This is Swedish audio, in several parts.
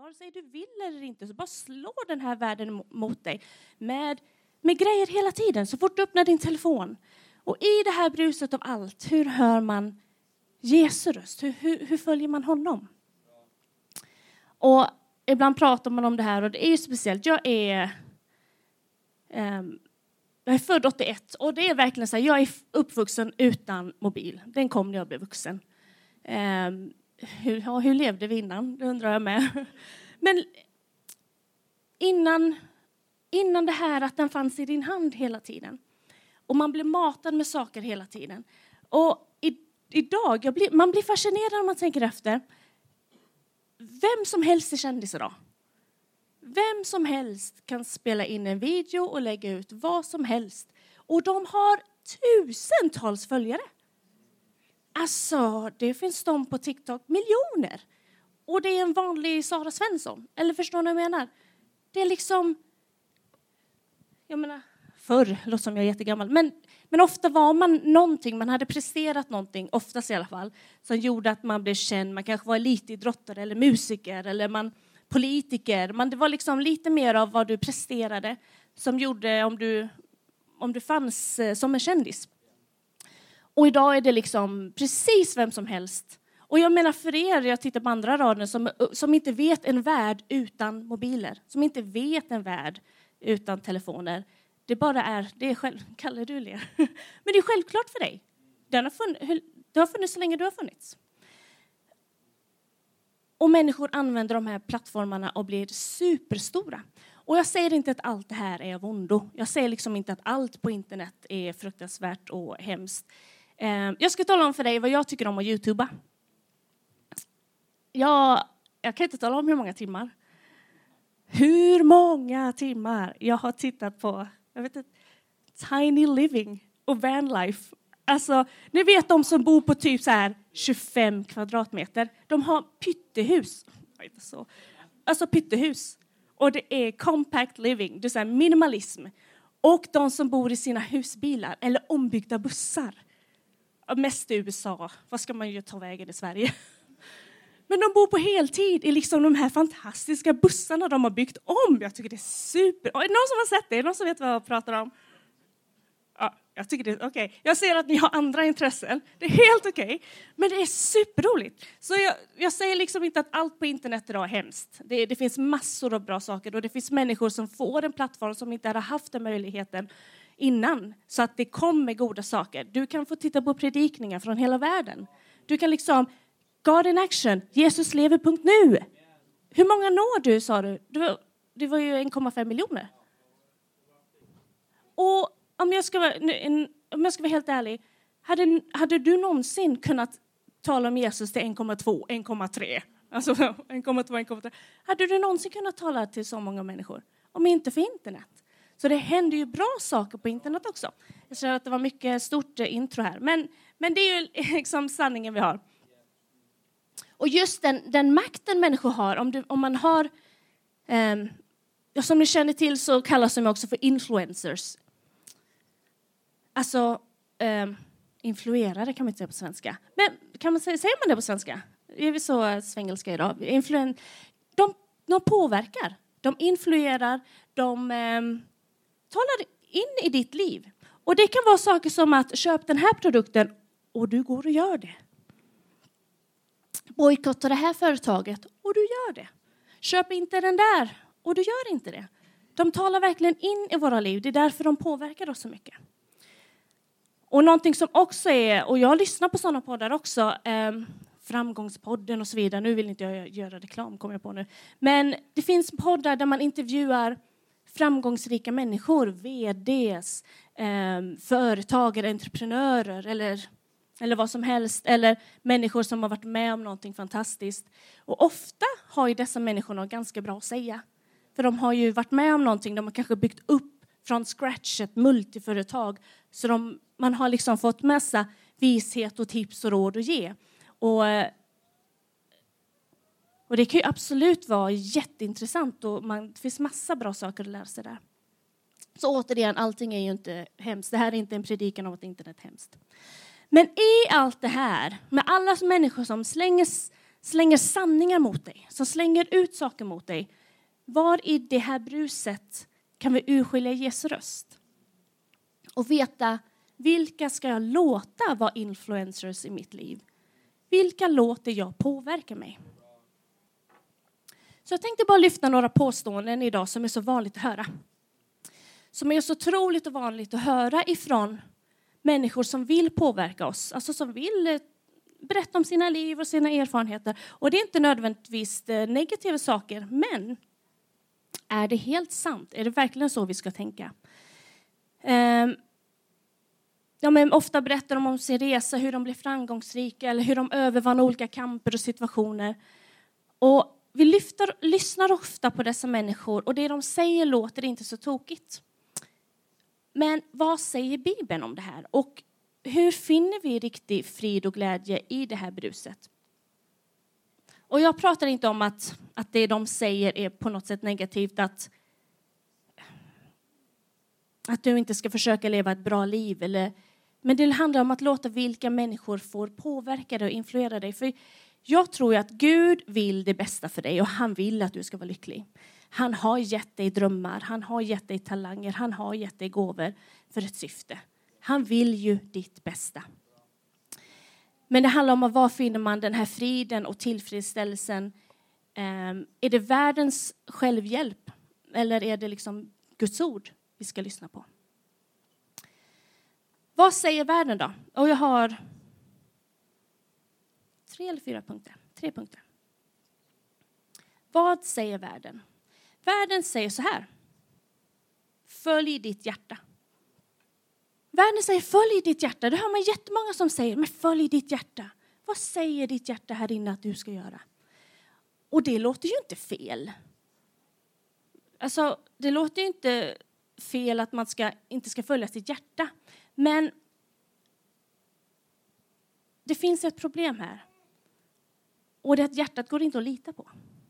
vare sig du vill eller inte, så bara slår den här världen mot dig med grejer hela tiden. Så fort du öppnar din telefon. Och i det här bruset av allt, hur hör man Jesu röst? Hur följer man honom? Och ibland pratar man om det här, och det är ju speciellt. Jag är född 81, och det är verkligen så här, jag är uppvuxen utan mobil. Den kom när jag blev vuxen. Hur levde vi innan? Det undrar jag med. Men innan det här att den fanns i din hand hela tiden. Och man blir matad med saker hela tiden. Och idag, man blir fascinerad när man tänker efter. Vem som helst är kändis idag. Vem som helst kan spela in en video och lägga ut vad som helst. Och de har tusentals följare. Alltså, det finns de på TikTok, miljoner. Och det är en vanlig Sara Svensson. Eller förstår ni vad jag menar? Det är liksom, jag menar, förr, låter som jag är jättegammal. Men ofta var man någonting, man hade presterat någonting, oftast i alla fall, som gjorde att man blev känd. Man kanske var elitidrottare eller musiker eller politiker. Det var liksom lite mer av vad du presterade som gjorde om du fanns som en kändis. Och idag är det liksom precis vem som helst. Och jag menar för er, jag tittar på andra raden som inte vet en värld utan mobiler. Som inte vet en värld utan telefoner. Det bara är, det är kallar du det. Men det är självklart för dig. Det har funnits så länge du har funnits. Och människor använder de här plattformarna och blir superstora. Och jag säger inte att allt det här är av ondo. Jag säger liksom inte att allt på internet är fruktansvärt och hemskt. Jag ska tala om för dig vad jag tycker om att YouTuba. Jag kan inte tala om hur många timmar. Hur många timmar jag har tittat på, jag vet inte, Tiny Living och Vanlife. Alltså, ni vet de som bor på typ så här 25 kvadratmeter. De har pyttehus. Alltså pyttehus. Och det är compact living, det är så här minimalism. Och de som bor i sina husbilar eller ombyggda bussar. Mest i USA. Vad ska man ju ta vägen i Sverige? Men de bor på heltid i liksom de här fantastiska bussarna de har byggt om. Jag tycker det är super. Är det någon som har sett det? Är det någon som vet vad jag pratar om? Ja, jag tycker det är okej. Jag ser att ni har andra intressen. Det är helt okej. Men det är superroligt. Så jag säger liksom inte att allt på internet idag är hemskt. Det finns massor av bra saker. Och det finns människor som får en plattform som inte hade haft den möjligheten innan. Så att det kommer goda saker. Du kan få titta på predikningar från hela världen. Du kan liksom, God in action, Jesus lever.nu. Hur många når du, sa du? Det var ju 1,5 miljoner. Och om jag ska vara helt ärlig, hade du någonsin kunnat tala om Jesus till 1,2, 1,3? Alltså 1,2, 1,3. Hade du någonsin kunnat tala till så många människor? Om inte för internet. Så det händer ju bra saker på internet också. Jag tror att det var mycket stort intro här. Men det är ju liksom sanningen vi har. Och just den makten människor har, om man har, som ni känner till så kallas de också för influencers. Alltså, influerare kan man inte säga på svenska. Men säger man det på svenska? Är vi så svengelska idag? De påverkar, de influerar, de talar in i ditt liv. Och det kan vara saker som att köp den här produkten och du går och gör det. Bojkotta det här företaget och du gör det. Köp inte den där och du gör inte det. De talar verkligen in i våra liv. Det är därför de påverkar oss så mycket. Och någonting som också är, och jag lyssnar på sådana poddar också, Framgångspodden och så vidare. Nu vill inte jag göra reklam, kommer jag på nu. Men det finns poddar där man intervjuar framgångsrika människor, vds, företagare, entreprenörer eller vad som helst. Eller människor som har varit med om någonting fantastiskt. Och ofta har ju dessa människor något ganska bra att säga. För de har ju varit med om någonting, de har kanske byggt upp från scratch ett multiföretag. Så man har liksom fått massa vishet och tips och råd att ge. Och det kan ju absolut vara jätteintressant och det finns massa bra saker att lära sig där. Så återigen, allting är ju inte hemskt. Det här är inte en predikan om att internet är hemskt. Men i allt det här, med alla människor som slänger slänger sanningar mot dig, som slänger ut saker mot dig, var i det här bruset kan vi urskilja Jesu röst? Och veta, vilka ska jag låta vara influencers i mitt liv? Vilka låter jag påverka mig? Så jag tänkte bara lyfta några påståenden idag som är så vanligt att höra. Som är så otroligt och vanligt att höra ifrån människor som vill påverka oss. Alltså som vill berätta om sina liv och sina erfarenheter. Och det är inte nödvändigtvis negativa saker. Men är det helt sant? Är det verkligen så vi ska tänka? Men ofta berättar de om sin resa, hur de blev framgångsrika. Eller hur de övervann olika kamper och situationer. Och vi lyssnar ofta på dessa människor. Och det de säger låter inte så tokigt. Men vad säger Bibeln om det här? Och hur finner vi riktig frid och glädje i det här bruset? Och jag pratar inte om att det de säger är på något sätt negativt. Att du inte ska försöka leva ett bra liv. Men det handlar om att låta vilka människor får påverka dig och influera dig. För jag tror ju att Gud vill det bästa för dig. Och han vill att du ska vara lycklig. Han har gett dig drömmar. Han har gett dig talanger. Han har gett dig gåvor för ett syfte. Han vill ju ditt bästa. Men det handlar om var finner man den här friden och tillfredsställelsen. Är det världens självhjälp? Eller är det liksom Guds ord vi ska lyssna på? Vad säger världen då? Och jag har 3 eller 4 punkter. 3 punkter. Vad säger världen? Världen säger så här. Följ ditt hjärta. Världen säger följ ditt hjärta. Det hör man jättemånga som säger. Men följ ditt hjärta. Vad säger ditt hjärta här inne att du ska göra? Och det låter ju inte fel. Alltså det låter ju inte fel att man inte ska följa sitt hjärta. Men det finns ett problem här. Och det är att hjärtat går inte att lita på.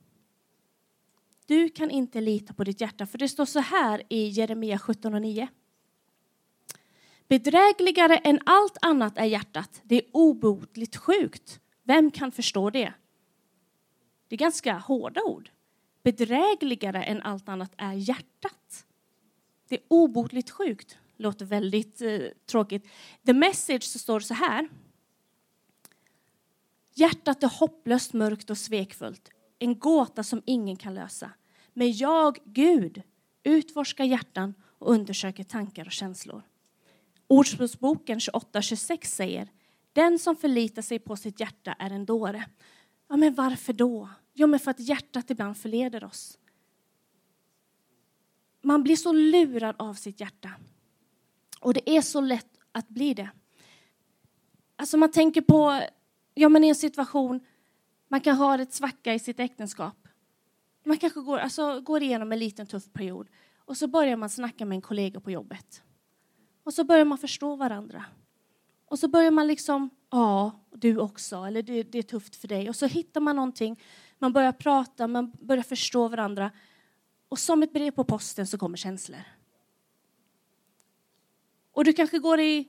Du kan inte lita på ditt hjärta. För det står så här i Jeremia 17:9. Bedrägligare än allt annat är hjärtat. Det är obotligt sjukt. Vem kan förstå det? Det är ganska hårda ord. Bedrägligare än allt annat är hjärtat. Det är obotligt sjukt. Låter väldigt tråkigt. The Message så står så här. Hjärtat är hopplöst, mörkt och svekfullt. En gåta som ingen kan lösa. Men jag, Gud, utforskar hjärtan och undersöker tankar och känslor. Ordspråksboken 28:26 säger. Den som förlitar sig på sitt hjärta är en dåre. Ja, men varför då? Jo, men för att hjärtat ibland förleder oss. Man blir så lurad av sitt hjärta. Och det är så lätt att bli det. Alltså man tänker på, i en situation, man kan ha ett svacka i sitt äktenskap. Man kanske går igenom en liten tuff period. Och så börjar man snacka med en kollega på jobbet. Och så börjar man förstå varandra. Och så börjar man liksom, ja, du också. Eller det är tufft för dig. Och så hittar man någonting. Man börjar prata, man börjar förstå varandra. Och som ett brev på posten så kommer känslor. Och du kanske går i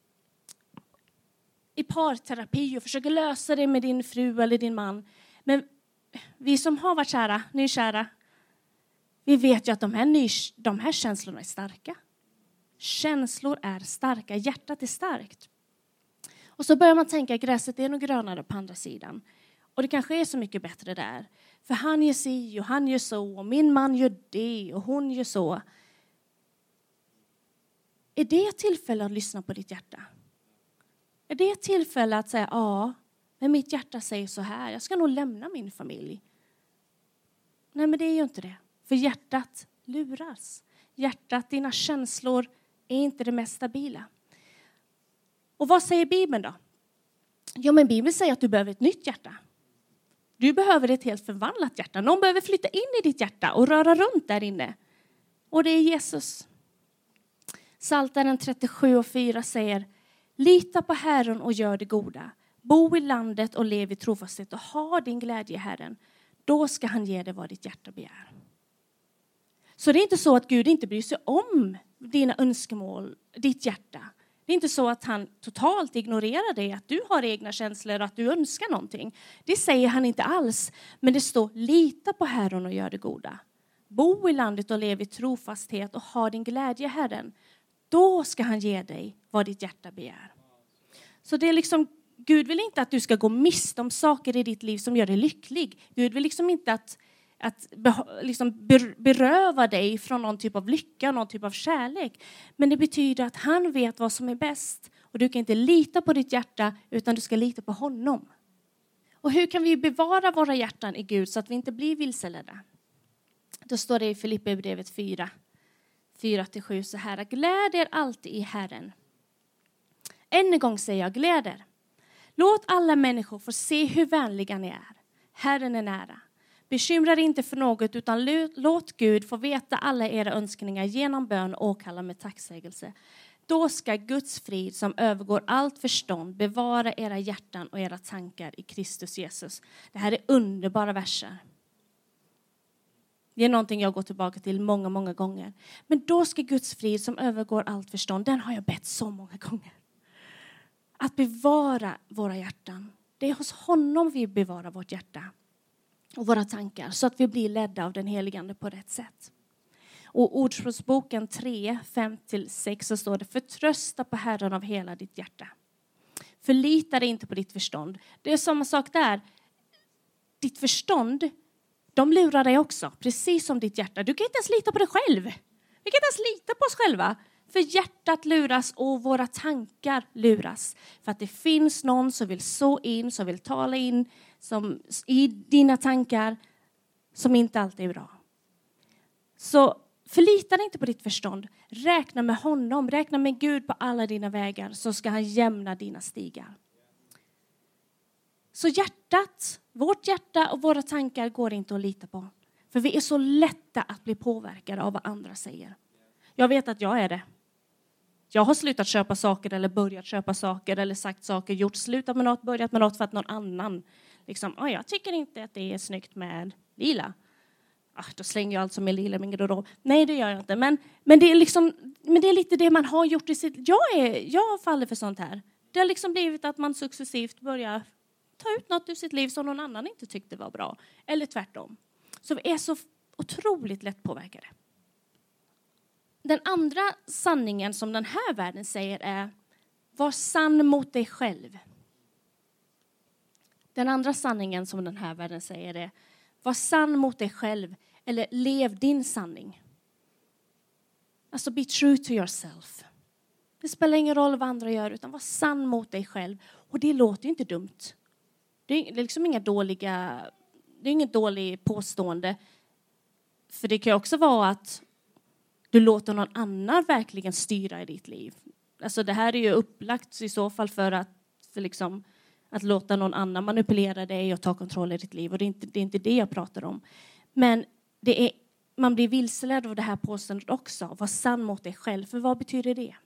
parterapi och försöker lösa det med din fru eller din man. Men vi som har varit nykära, vi vet ju att de här känslorna är starka. Känslor är starka, hjärtat är starkt. Och så börjar man tänka att gräset är nog grönare på andra sidan. Och det kanske är så mycket bättre där. För han gör si och han gör så. Och min man gör det och hon gör så. Är det ett tillfälle att lyssna på ditt hjärta? Är det ett tillfälle att säga ja, men mitt hjärta säger så här. Jag ska nog lämna min familj. Nej, men det är ju inte det. För hjärtat luras. Hjärtat, dina känslor är inte det mest stabila. Och vad säger Bibeln då? Ja, men Bibeln säger att du behöver ett nytt hjärta. Du behöver ett helt förvandlat hjärta. Någon behöver flytta in i ditt hjärta och röra runt där inne. Och det är Jesus. Psaltaren 37:4 säger: lita på Herren och gör det goda. Bo i landet och lev i trofasthet och ha din glädje i Herren. Då ska han ge dig vad ditt hjärta begär. Så det är inte så att Gud inte bryr sig om dina önskemål, ditt hjärta. Det är inte så att han totalt ignorerar dig, att du har egna känslor och att du önskar någonting. Det säger han inte alls. Men det står, lita på Herren och gör det goda. Bo i landet och lev i trofasthet och ha din glädje, Herren. Då ska han ge dig vad ditt hjärta begär. Så det är liksom, Gud vill inte att du ska gå miste om saker i ditt liv som gör dig lycklig. Gud vill liksom inte att beröva dig från någon typ av lycka, någon typ av kärlek. Men det betyder att han vet vad som är bäst. Och du kan inte lita på ditt hjärta, utan du ska lita på honom. Och hur kan vi bevara våra hjärtan i Gud så att vi inte blir vilseledda? Då står det i Filipperbrevet 4:7 så här: gläd er alltid i Herren. Än en gång säger jag, gläd er. Låt alla människor få se hur vänliga ni är. Herren är nära. Bekymra er inte för något, utan låt Gud få veta alla era önskningar genom bön och kalla med tacksägelse. Då ska Guds frid som övergår allt förstånd bevara era hjärtan och era tankar i Kristus Jesus. Det här är underbara verser. Det är någonting jag går tillbaka till många, många gånger. Men då ska Guds frid som övergår allt förstånd, den har jag bett så många gånger. Att bevara våra hjärtan. Det är hos honom vi bevarar vårt hjärta och våra tankar, så att vi blir ledda av den helige Ande på rätt sätt. Och Ordspråksboken 3:5-6 så står det: förtrösta på Herren av hela ditt hjärta. Förlita dig inte på ditt förstånd. Det är samma sak där. Ditt förstånd, de lurar dig också, precis som ditt hjärta. Du kan inte ens lita på dig själv. Vi kan inte ens lita på oss själva. För hjärtat luras och våra tankar luras. För att det finns någon som vill så in, som vill tala in som, i dina tankar som inte alltid är bra. Så förlita dig inte på ditt förstånd. Räkna med honom. Räkna med Gud på alla dina vägar, så ska han jämna dina stigar. Så hjärtat, vårt hjärta och våra tankar går inte att lita på. För vi är så lätta att bli påverkade av vad andra säger. Jag vet att jag är det. Jag har slutat köpa saker eller börjat köpa saker eller sagt saker, gjort slutat med något, börjat med något för att någon annan liksom, jag tycker inte att det är snyggt med lila. Då slänger jag allt som är lila min garderob. Nej, det gör jag inte. Men det är liksom, men det är lite det man har gjort i sitt. Jag faller för sånt här. Det har liksom blivit att man successivt börjar ta ut något ur sitt liv som någon annan inte tyckte var bra. Eller tvärtom. Så vi är så otroligt lätt påverkade. Den andra sanningen som den här världen säger är: var sann mot dig själv. Den andra sanningen som den här världen säger är: var sann mot dig själv. Eller lev din sanning. Alltså be true to yourself. Det spelar ingen roll vad andra gör, utan var sann mot dig själv. Och det låter ju inte dumt. Det är liksom inget dåligt påstående. För det kan ju också vara att du låter någon annan verkligen styra i ditt liv. Alltså det här är ju upplagt i så fall för att låta någon annan manipulera dig och ta kontroll i ditt liv. Och det är inte det jag pratar om. Men man blir vilseledd av det här påståendet också. Var sann mot dig själv. För vad betyder det?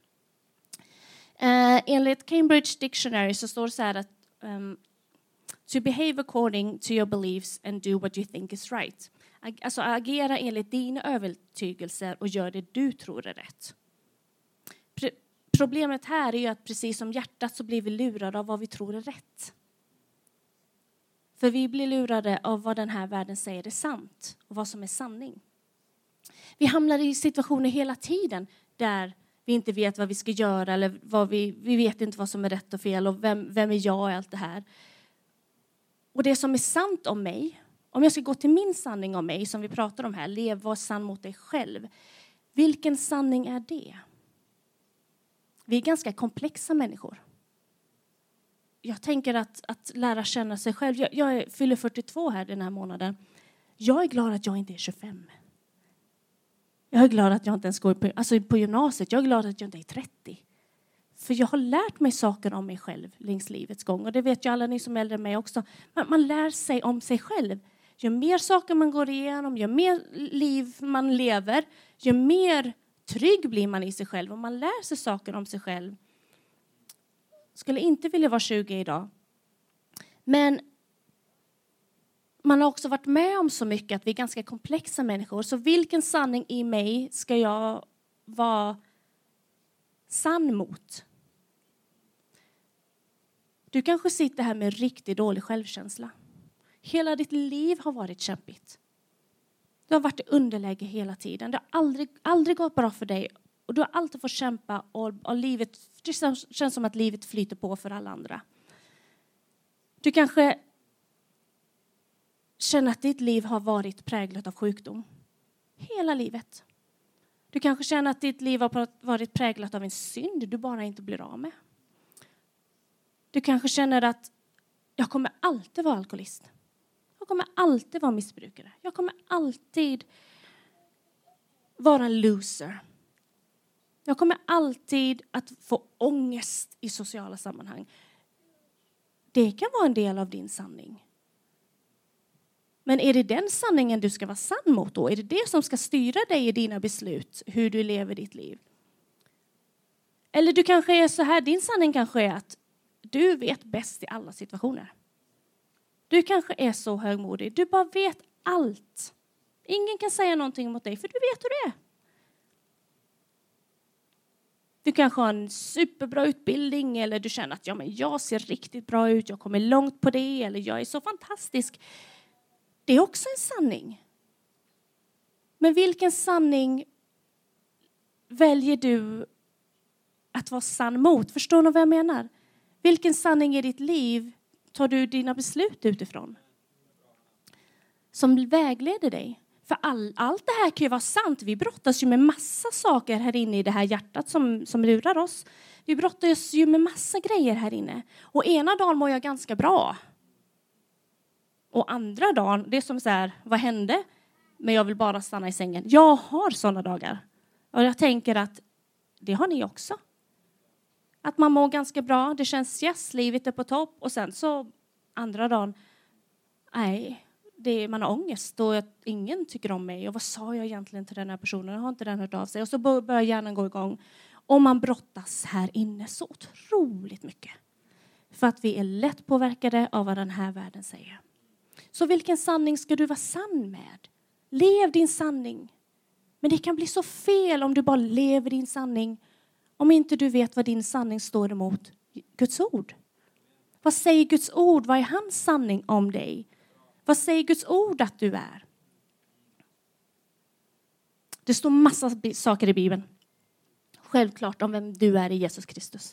Enligt Cambridge Dictionary så står det så här att to behave according to your beliefs and do what you think is right. Alltså agera enligt dina övertygelser och gör det du tror är rätt. Problemet här är ju att precis som hjärtat så blir vi lurade av vad vi tror är rätt. För vi blir lurade av vad den här världen säger är sant och vad som är sanning. Vi hamnar i situationer hela tiden där vi inte vet vad vi ska göra eller vi vet inte vad som är rätt och fel och vem är jag och allt det här. Och det som är sant om mig, om jag ska gå till min sanning om mig som vi pratar om här, lev, var sann mot dig själv. Vilken sanning är det? Vi är ganska komplexa människor. Jag tänker att lära känna sig själv. Jag fyller 42 här den här månaden. Jag är glad att jag inte är 25. Jag är glad att jag inte ens går på gymnasiet. Jag är glad att jag inte är 30. För jag har lärt mig saker om mig själv längs livets gång. Och det vet ju alla ni som är äldre än mig också. Man lär sig om sig själv. Ju mer saker man går igenom, ju mer liv man lever, ju mer trygg blir man i sig själv. Och man lär sig saker om sig själv. Skulle inte vilja vara 20 idag. Men man har också varit med om så mycket att vi är ganska komplexa människor. Så vilken sanning i mig ska jag vara sann mot? Du kanske sitter här med riktigt dålig självkänsla. Hela ditt liv har varit kämpigt. Du har varit i underläge hela tiden. Det har aldrig gått bra för dig. Och du har alltid fått kämpa. Och livet, det känns som att livet flyter på för alla andra. Du kanske känner att ditt liv har varit präglat av sjukdom. Hela livet. Du kanske känner att ditt liv har varit präglat av en synd du bara inte blir av med. Du kanske känner att jag kommer alltid vara alkoholist. Jag kommer alltid vara missbrukare. Jag kommer alltid vara en loser. Jag kommer alltid att få ångest i sociala sammanhang. Det kan vara en del av din sanning. Men är det den sanningen du ska vara sann mot då? Är det det som ska styra dig i dina beslut? Hur du lever ditt liv? Eller du kanske är så här, din sanning kanske är att du vet bäst i alla situationer. Du kanske är så högmodig. Du bara vet allt. Ingen kan säga någonting mot dig för du vet hur det är. Du kanske har en superbra utbildning eller du känner att jag ser riktigt bra ut. Jag kommer långt på det eller jag är så fantastisk. Det är också en sanning. Men vilken sanning väljer du att vara sann mot? Förstår ni vad jag menar? Vilken sanning i ditt liv tar du dina beslut utifrån? Som vägleder dig. För allt det här kan ju vara sant. Vi brottas ju med massa saker här inne i det här hjärtat som lurar oss. Vi brottas ju med massa grejer här inne. Och ena dagen mår jag ganska bra. Och andra dagen, det är som så här, vad hände? Men jag vill bara stanna i sängen. Jag har sådana dagar. Och jag tänker att det har ni också. Att man mår ganska bra. Det känns livet är på topp. Och sen så andra dagen, nej, man har ångest. Och ingen tycker om mig. Och vad sa jag egentligen till den här personen? Jag har inte den hört av sig. Och så börjar hjärnan gå igång. Och man brottas här inne så otroligt mycket. För att vi är lätt påverkade av vad den här världen säger. Så vilken sanning ska du vara sann med? Lev din sanning. Men det kan bli så fel om du bara lever din sanning. Om inte du vet vad din sanning står emot Guds ord. Vad säger Guds ord? Vad är hans sanning om dig? Vad säger Guds ord att du är? Det står massa saker i Bibeln. Självklart om vem du är i Jesus Kristus.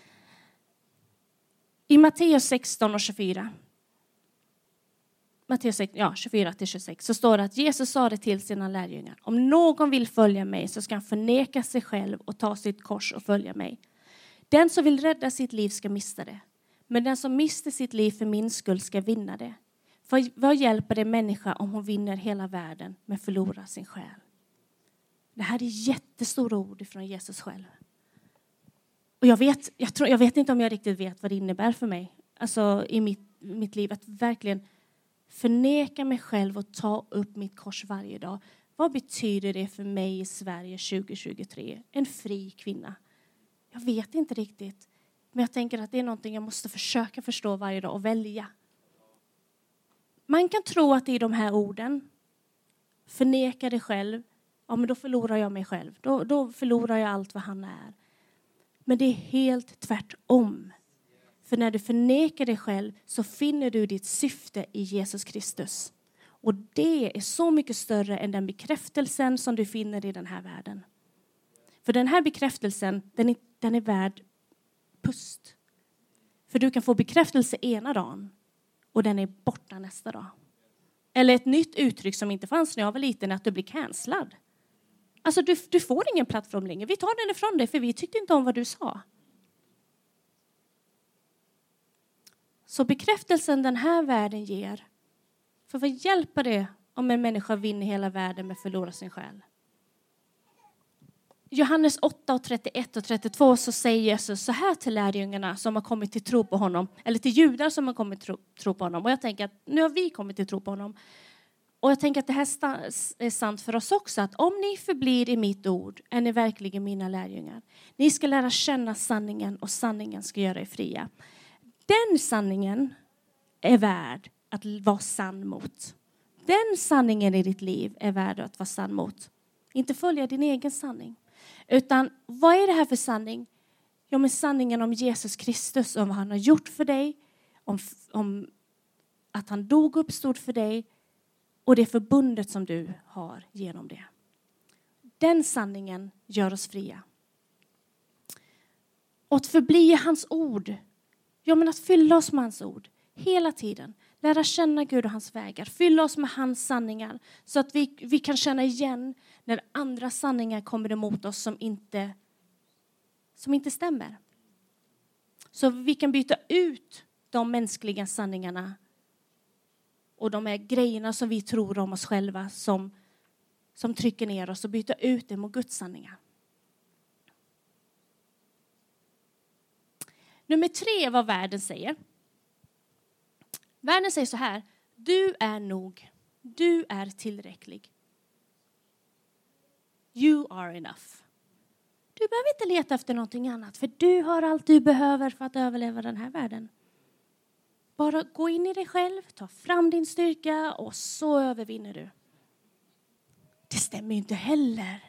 I Matteus 16 och 24. Matteus 24-26 så står det att Jesus sa det till sina lärjungar. Om någon vill följa mig så ska han förneka sig själv och ta sitt kors och följa mig. Den som vill rädda sitt liv ska mista det. Men den som mister sitt liv för min skull ska vinna det. För vad hjälper det människa om hon vinner hela världen men förlorar sin själ? Det här är jättestora ord från Jesus själv. Och jag vet inte om jag riktigt vet vad det innebär för mig. Alltså i mitt liv att verkligen förneka mig själv och ta upp mitt kors varje dag. Vad betyder det för mig i Sverige 2023? En fri kvinna. Jag vet inte riktigt. Men jag tänker att det är någonting jag måste försöka förstå varje dag och välja. Man kan tro att det är de här orden. Förneka dig själv. Ja, men då förlorar jag mig själv. Då förlorar jag allt vad han är. Men det är helt tvärtom. För när du förnekar dig själv så finner du ditt syfte i Jesus Kristus. Och det är så mycket större än den bekräftelsen som du finner i den här världen. För den här bekräftelsen, den är värd pust. För du kan få bekräftelse ena dagen och den är borta nästa dag. Eller ett nytt uttryck som inte fanns när jag var liten, att du blir cancellad. Alltså du får ingen plattform längre. Vi tar den ifrån dig för vi tyckte inte om vad du sa. Så bekräftelsen den här världen ger. För vad hjälper det om en människa vinner hela världen men förlorar sin själ? Johannes 8 och 31 och 32 så säger Jesus så här till lärjungarna som har kommit till tro på honom. Eller till judar som har kommit till tro på honom. Och jag tänker att nu har vi kommit till tro på honom. Och jag tänker att det här är sant för oss också. Att om ni förblir i mitt ord är ni verkligen mina lärjungar. Ni ska lära känna sanningen och sanningen ska göra er fria. Den sanningen är värd att vara sann mot. Den sanningen i ditt liv är värd att vara sann mot. Inte följa din egen sanning. Utan vad är det här för sanning? Ja, men sanningen om Jesus Kristus, om vad han har gjort för dig, om att han dog och uppstod för dig och det förbundet som du har genom det. Den sanningen gör oss fria. Och att förbli hans ord. Ja, men att fylla oss med hans ord hela tiden. Lära känna Gud och hans vägar. Fylla oss med hans sanningar. Så att vi kan känna igen när andra sanningar kommer emot oss som inte stämmer. Så vi kan byta ut de mänskliga sanningarna och de här grejerna som vi tror om oss själva som trycker ner oss och byta ut det mot Guds sanningar. Nummer 3 är vad världen säger. Världen säger så här: du är nog. Du är tillräcklig. You are enough. Du behöver inte leta efter någonting annat, för du har allt du behöver för att överleva den här världen. Bara gå in i dig själv, ta fram din styrka och så övervinner du. Det stämmer ju inte heller.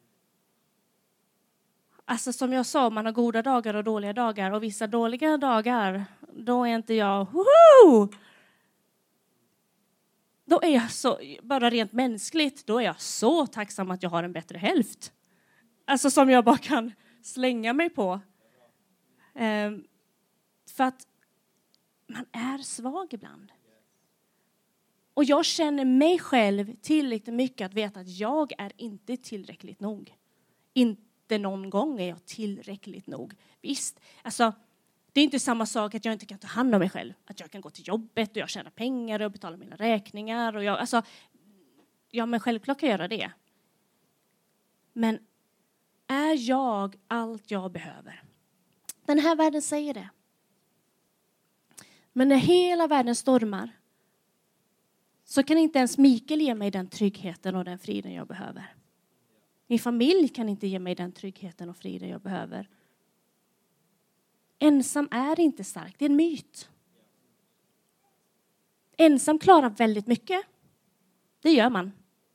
Alltså som jag sa, man har goda dagar och dåliga dagar. Och vissa dåliga dagar, då är inte jag, woho! Då är jag så, bara rent mänskligt, då är jag så tacksam att jag har en bättre hälft. Alltså som jag bara kan slänga mig på. För att man är svag ibland. Och jag känner mig själv tillräckligt mycket att veta att jag är inte tillräckligt nog. Inte någon gång är jag tillräckligt nog. Visst, alltså det är inte samma sak att jag inte kan ta hand om mig själv. Att jag kan gå till jobbet och jag tjänar pengar och betalar mina räkningar. Och men självklart kan jag göra det. Men är jag allt jag behöver? Den här världen säger det. Men när hela världen stormar så kan inte ens Mikael ge mig den tryggheten och den friden jag behöver. Min familj kan inte ge mig den tryggheten och friden jag behöver. Ensam är inte stark, det är en myt. Ensam klarar väldigt mycket. Det gör man.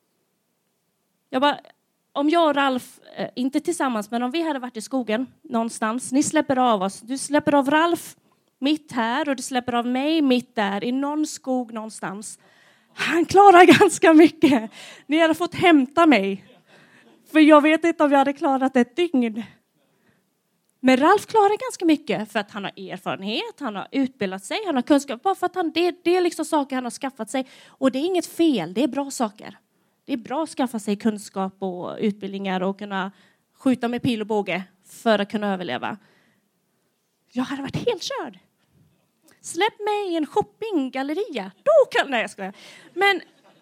Om jag och Ralf, inte tillsammans, men om vi hade varit i skogen någonstans. Ni släpper av oss. Du släpper av Ralf mitt här och du släpper av mig mitt där. I någon skog någonstans. Han klarar ganska mycket. Ni hade fått hämta mig. För jag vet inte om jag hade klarat ett dygn. Men Ralf klarar ganska mycket för att han har erfarenhet, han har utbildat sig, han har kunskap. Bara för att det är liksom saker han har skaffat sig. Och det är inget fel, det är bra saker. Det är bra att skaffa sig kunskap och utbildningar och kunna skjuta med pil och båge för att kunna överleva. Jag hade varit helt körd. Släpp mig i en shoppinggalleria. Nej, jag skojar. Men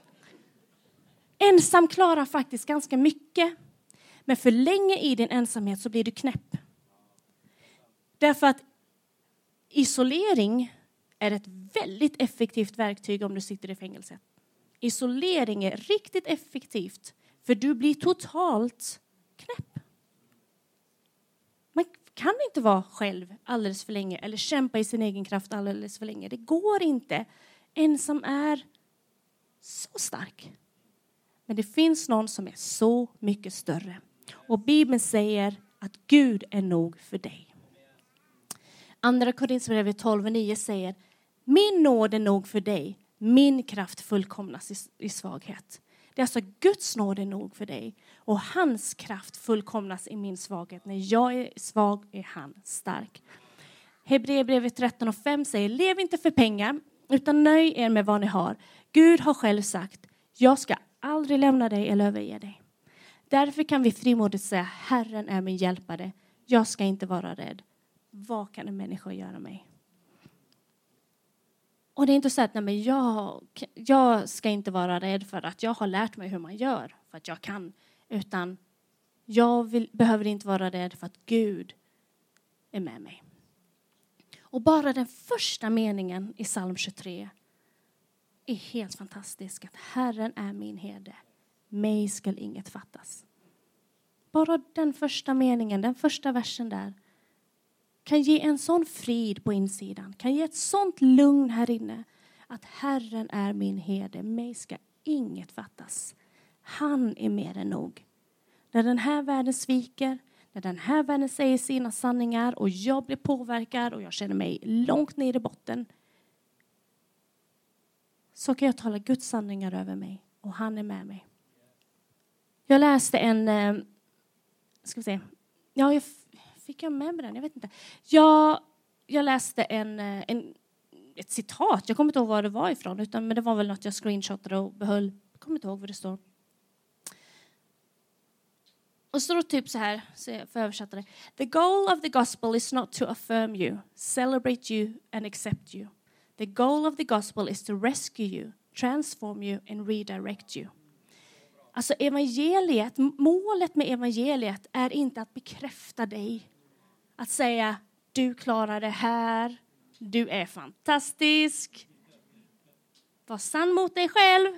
ensam klarar faktiskt ganska mycket. Men för länge i din ensamhet så blir du knäpp. Därför att isolering är ett väldigt effektivt verktyg om du sitter i fängelset. Isolering är riktigt effektivt. För du blir totalt knäpp. Man kan inte vara själv alldeles för länge. Eller kämpa i sin egen kraft alldeles för länge. Det går inte. Ensam är så stark. Men det finns någon som är så mycket större. Och Bibeln säger att Gud är nog för dig. Andra Korinthierbrevet 12:9 säger: min nåd är nog för dig. Min kraft fullkomnas i svaghet. Det är alltså Guds nåd är nog för dig. Och hans kraft fullkomnas i min svaghet. När jag är svag är han stark. Hebreerbrevet 13:5 säger: lev inte för pengar, utan nöj er med vad ni har. Gud har själv sagt: jag ska aldrig lämna dig eller överge dig. Därför kan vi frimodigt säga: Herren är min hjälpare. Jag ska inte vara rädd. Vad kan en människa göra mig? Och det är inte så att nej, jag ska inte vara rädd för att jag har lärt mig hur man gör. För att jag kan. Utan behöver inte vara rädd för att Gud är med mig. Och bara den första meningen i psalm 23 är helt fantastisk. Att Herren är min herde. Mig skall inget fattas. Bara den första meningen, den första versen där. Kan ge en sån frid på insidan. Kan ge ett sånt lugn här inne. Att Herren är min herde. Mig ska inget fattas. Han är mer än nog. När den här världen sviker. när den här världen säger sina sanningar och jag blir påverkad och jag känner mig långt ner i botten, så kan jag tala Guds sanningar över mig och han är med mig. Jag läste fick jag med mig den? Jag vet inte. Jag läste ett citat. Jag kommer inte ihåg var det var ifrån, men det var väl något jag screenshotade och behöll. Jag kommer inte ihåg vad det står. Och så står det typ så här, så jag får översätta det. The goal of the gospel is not to affirm you, celebrate you and accept you. The goal of the gospel is to rescue you, transform you and redirect you. Alltså målet med evangeliet är inte att bekräfta dig. Att säga, du klarar det här, du är fantastisk. Var sann mot dig själv.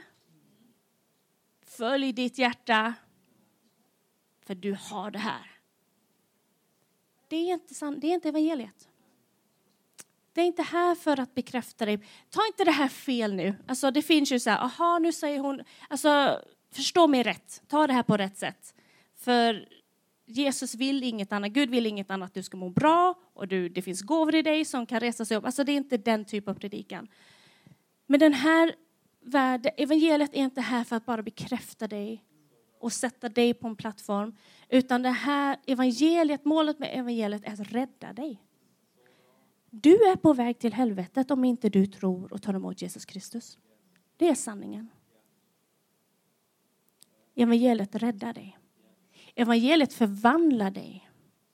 Följ ditt hjärta. För du har det här. Det är inte evangeliet. Det är inte här för att bekräfta dig. Ta inte det här fel nu. Alltså det finns ju så här, nu säger hon, alltså förstå mig rätt. Ta det här på rätt sätt. För Jesus vill inget annat. Gud vill inget annat att du ska må bra. Och det finns gåvor i dig som kan resa sig upp. Alltså det är inte den typ av predikan. Men den här evangeliet är inte här för att bara bekräfta dig. Och sätta dig på en plattform. Utan det här målet med evangeliet är att rädda dig. Du är på väg till helvetet om inte du tror och tar emot Jesus Kristus. Det är sanningen. Evangeliet räddar dig. Evangeliet förvandlar dig.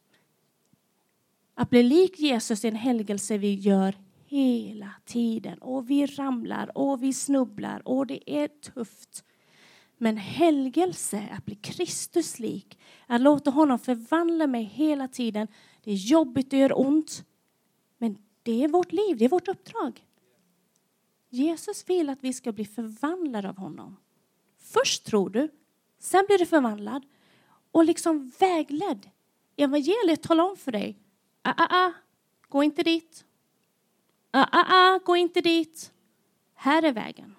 Att bli lik Jesus är en helgelse vi gör hela tiden. Och vi ramlar och vi snubblar och det är tufft. Men helgelse, att bli Kristus lik, att låta honom förvandla mig hela tiden. Det är jobbigt, det gör ont. Men det är vårt liv, det är vårt uppdrag. Jesus vill att vi ska bli förvandlade av honom. Först tror du, sen blir du förvandlad. Och liksom vägledd. Evangeliet talar om för dig. Gå inte dit. Gå inte dit. Här är vägen.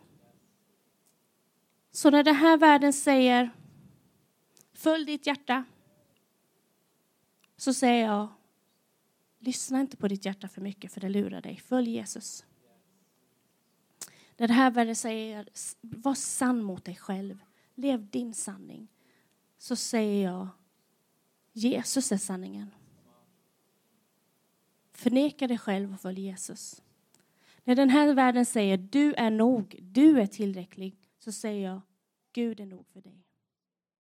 Så när den här världen säger följ ditt hjärta, så säger jag, lyssna inte på ditt hjärta för mycket för det lurar dig. Följ Jesus. När den här världen säger var sann mot dig själv, lev din sanning, så säger jag, Jesus är sanningen. Förneka dig själv och följ Jesus. När den här världen säger du är nog, du är tillräcklig, så säger jag, Gud är nog för dig.